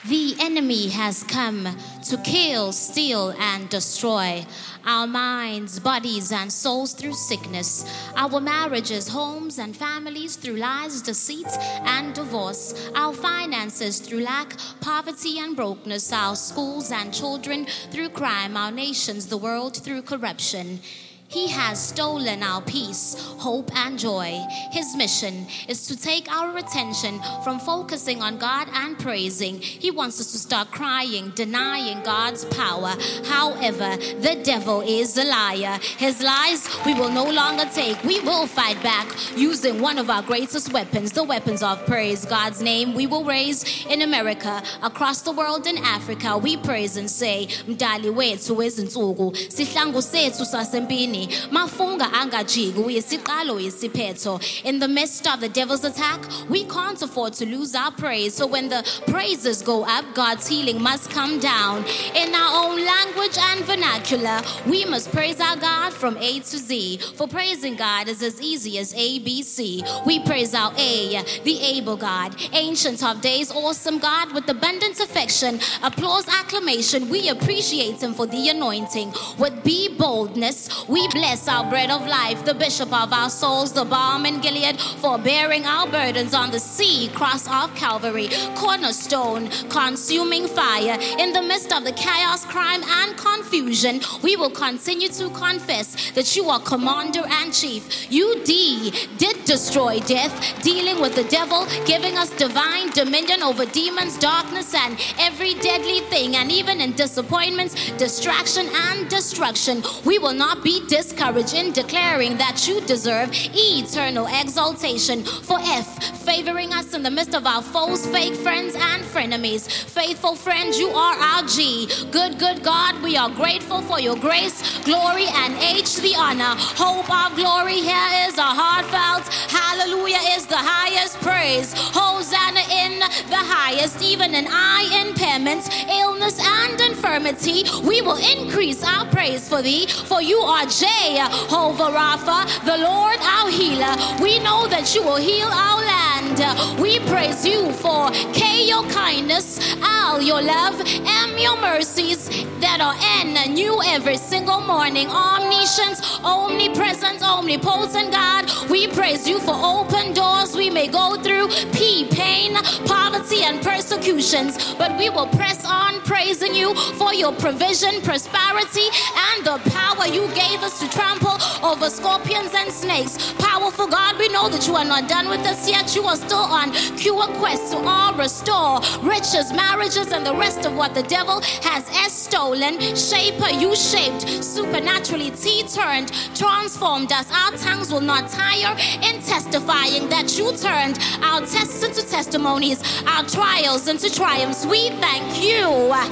The enemy has come to kill, steal, and destroy our minds, bodies, and souls through sickness, our marriages, homes, and families through lies, deceit, and divorce, our finances through lack, poverty, and brokenness, our schools and children through crime, our nations, the world through corruption. He has stolen our peace, hope, and joy. His mission is to take our attention from focusing on God and praising. He wants us to start crying, denying God's power. However, the devil is a liar. His lies we will no longer take. We will fight back using one of our greatest weapons, the weapons of praise. God's name we will raise in America, across the world, in Africa. We praise and say, Mdali wethu wezinsuku, sihlangu sethu sasempini. Mafunga angajiki uyisiqalo yisiphetho. In the midst of the devil's attack, we can't afford to lose our praise. So when the praises go up, God's healing must come down. In our own language and vernacular, we must praise our God from A to Z. For praising God is as easy as ABC. We praise our A, the able God, ancient of days, awesome God with abundant affection, applause, acclamation. We appreciate him for the anointing. With B boldness, we bless our bread of life, the bishop of our souls, the balm in Gilead, for bearing our burdens on the sea, cross of Calvary, cornerstone, consuming fire. In the midst of the chaos, crime, and confusion, we will continue to confess that you are commander and chief. You did destroy death, dealing with the devil, giving us divine dominion over demons, darkness, and every deadly thing. And even in disappointments, distraction, and destruction, we will not be discouraged in declaring that you deserve eternal exaltation. For F, favoring us in the midst of our foes, fake friends, and frenemies. Faithful friend, you are our G. Good God, we are grateful for your grace, glory, and H, the honor. Hope of glory, here is a heartfelt hallelujah is the highest praise. Hosanna in the highest, even in eye impairments, illness, and infirmity. We will increase our praise for thee, for you are Jehovah Rapha, the Lord our healer. We know that you will heal our land. We praise you for K, your kindness, L, your love, M, your mercies that are N, new every single morning. Omniscient, omnipresent, omnipotent God, we praise you for open doors we may go through. P, pain, poverty, and persecutions, but we will press on praising you for your provision, prosperity, and the power you gave us to trample over scorpions and snakes. Powerful God, we know that you are not done with us yet. You are still on cure quest to all restore riches, marriages, and the rest of what the devil has stolen. Shaper, you shaped, supernaturally T-turned, transformed us. Our tongues will not tire in testifying that you turned our tests into testimonies, our trials into triumphs. We thank you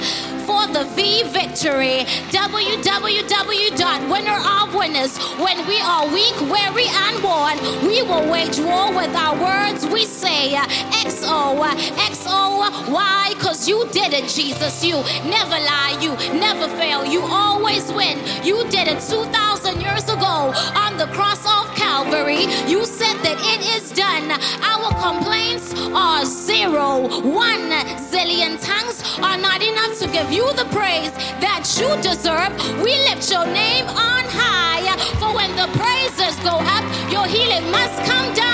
for the V victory. www.winnerofwinners. When we are weak, weary, and worn, we will wage war with our words. We say XO, XO. Why? Because you did it, Jesus. You never lie, you never fail, you always win. You did it 2,000 years ago on the cross of Calvary. You said that it is done. Our complaints are 0. 1 zillion tongues are not enough to give you the praise that you deserve. We lift your name on high, for when the praises go up, your healing must come down.